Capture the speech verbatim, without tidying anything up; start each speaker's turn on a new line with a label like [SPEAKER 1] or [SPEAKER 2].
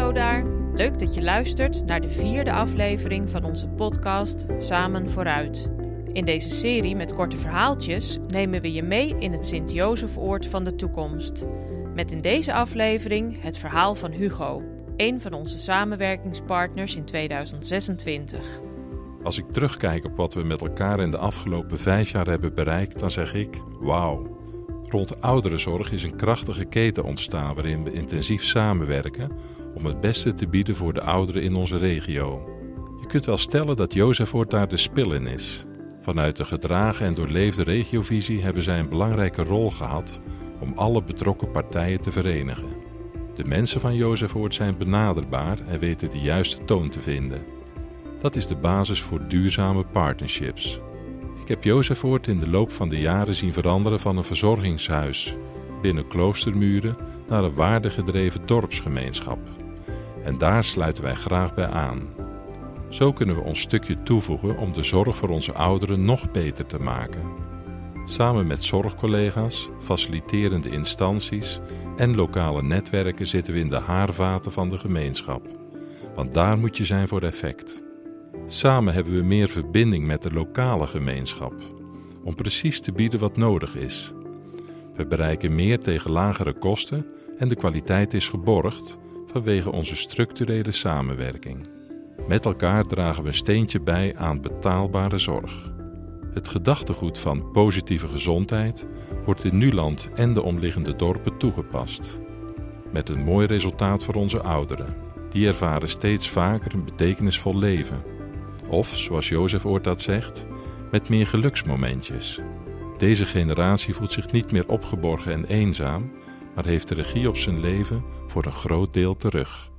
[SPEAKER 1] Hallo daar, leuk dat je luistert naar de vierde aflevering van onze podcast Samen Vooruit. In deze serie met korte verhaaltjes nemen we je mee in het Sint-Jozef-oord van de toekomst. Met in deze aflevering het verhaal van Hugo, een van onze samenwerkingspartners in tweeduizend zesentwintig.
[SPEAKER 2] Als ik terugkijk op wat we met elkaar in de afgelopen vijf jaar hebben bereikt, dan zeg ik, wauw. Rond ouderenzorg is een krachtige keten ontstaan waarin we intensief samenwerken om het beste te bieden voor de ouderen in onze regio. Je kunt wel stellen dat Jozef-oord daar de spil in is. Vanuit de gedragen en doorleefde regiovisie hebben zij een belangrijke rol gehad om alle betrokken partijen te verenigen. De mensen van Jozef-oord zijn benaderbaar en weten de juiste toon te vinden. Dat is de basis voor duurzame partnerships. Ik heb Jozef-oord in de loop van de jaren zien veranderen van een verzorgingshuis binnen kloostermuren naar een waardegedreven dorpsgemeenschap. En daar sluiten wij graag bij aan. Zo kunnen we ons stukje toevoegen om de zorg voor onze ouderen nog beter te maken. Samen met zorgcollega's, faciliterende instanties en lokale netwerken zitten we in de haarvaten van de gemeenschap. Want daar moet je zijn voor effect. Samen hebben we meer verbinding met de lokale gemeenschap, om precies te bieden wat nodig is. We bereiken meer tegen lagere kosten en de kwaliteit is geborgd vanwege onze structurele samenwerking. Met elkaar dragen we een steentje bij aan betaalbare zorg. Het gedachtegoed van positieve gezondheid wordt in Nuland en de omliggende dorpen toegepast. Met een mooi resultaat voor onze ouderen. Die ervaren steeds vaker een betekenisvol leven. Of, zoals Jozef-oord dat zegt, met meer geluksmomentjes. Deze generatie voelt zich niet meer opgeborgen en eenzaam, maar heeft de regie op zijn leven voor een groot deel terug.